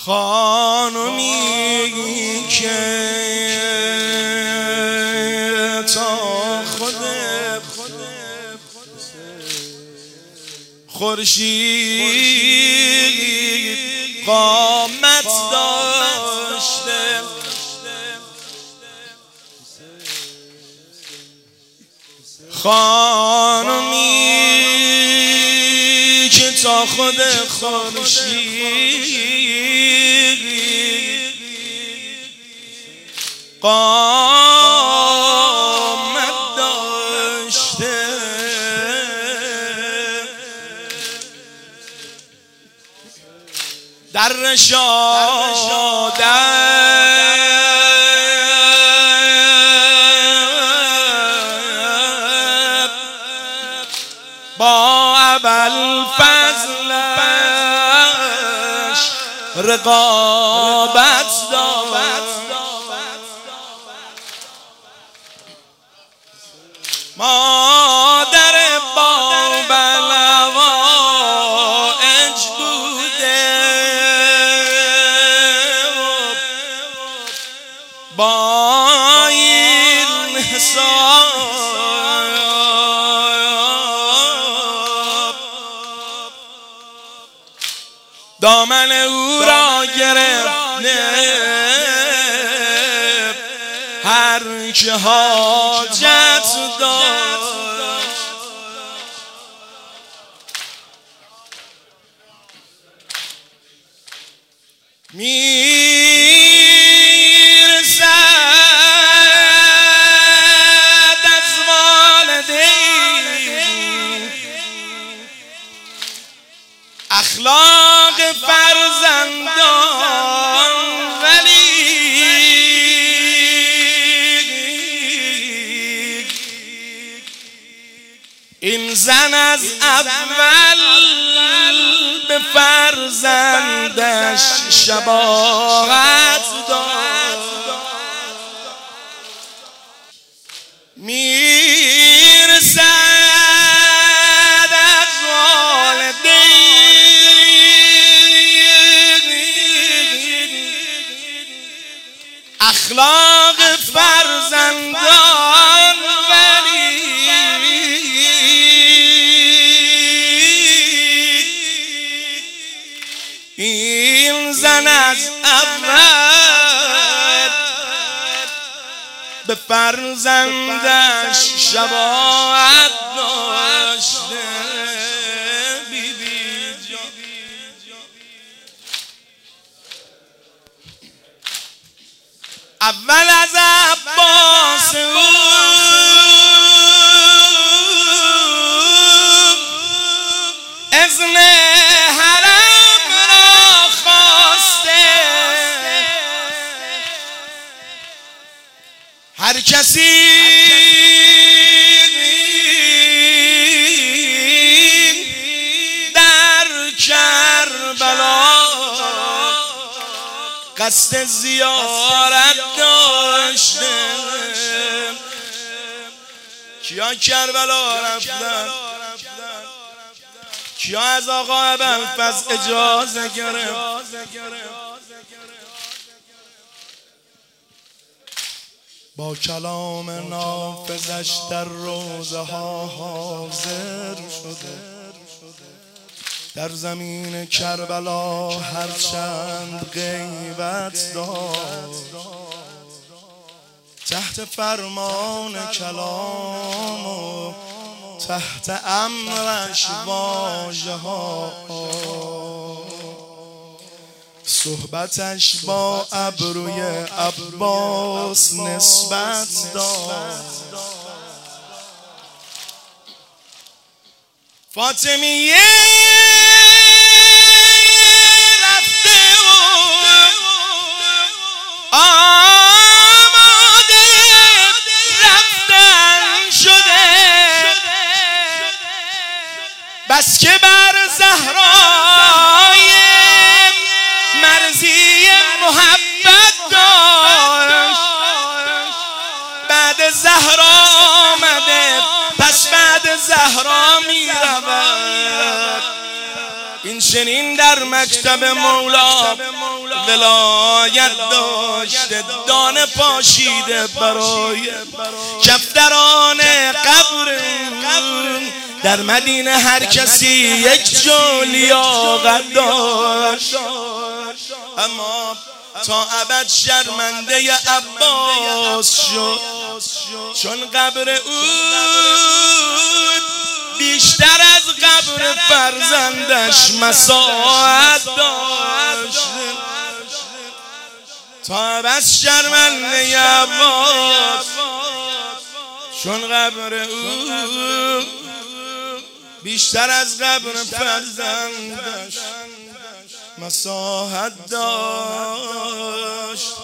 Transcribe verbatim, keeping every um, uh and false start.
خانمی که تا خود خورشید قامت داشته، خانمی که تا خود خورشید قامت داشته، در رشادت با ابوالفضلش رقابت داشت. مادر باب الهوایج بوده، با این حساب دامن او را گرفته، هر که حاجت داشت میرسد از والدین، اخلاق فرزندان ولی این زن از اول به فرزندش شباهت داد، میرسد از والدین اخلاق فرزندان ولی این زن از اول به فرزندش شباهت داشته. بی بی جان اول از عباس اذن حرم را خواسته، هر کسی در کربلا قصد زیارت داشته. کیا کربلا رفتن؟ کیا از آقا ابوالفضل اجازه گرفت؟ با کلام نافذش در روزه ها حاضر شده، در زمین کربلا هرچند غیبت داد، تحت فرمان کلام و تحت امرش واژه ها، صحبتش با ابروی عباس نسبت داد. فاطمیه رفته و آماده رفتن شده، بس که بر زهرای مرضی محبت داشت. بعد زهرا آمده، پس بعد زهرا می رود. این چنین در مکتب مولا ولایت داشته، دانه پاشیده برای کفتران قبر. در مدینه هر کسی یک جو لیاقت داشت، اما تا ابد شرمنده عباس شد، چون قبر او بیشتر از قبر فرزندش مساحت داشت. تا ابد شرمنده عباس، چون قبر او بیشتر از قبر فرزندش مساحت داشت.